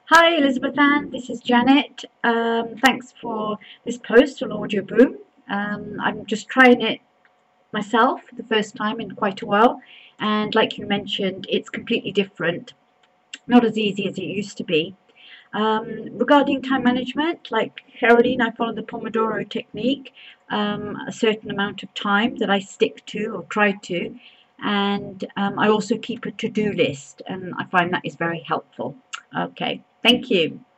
Hi, Elizabeth Ann. This is Janet. Thanks for this post on Audio Boom. I'm just trying it myself for the first time in quite a while, and like you mentioned, it's completely different, not as easy as it used to be. Regarding time management, like Caroline, I follow the Pomodoro technique, a certain amount of time that I stick to or try to, and I also keep a to do list, and I find that is very helpful. Okay, thank you.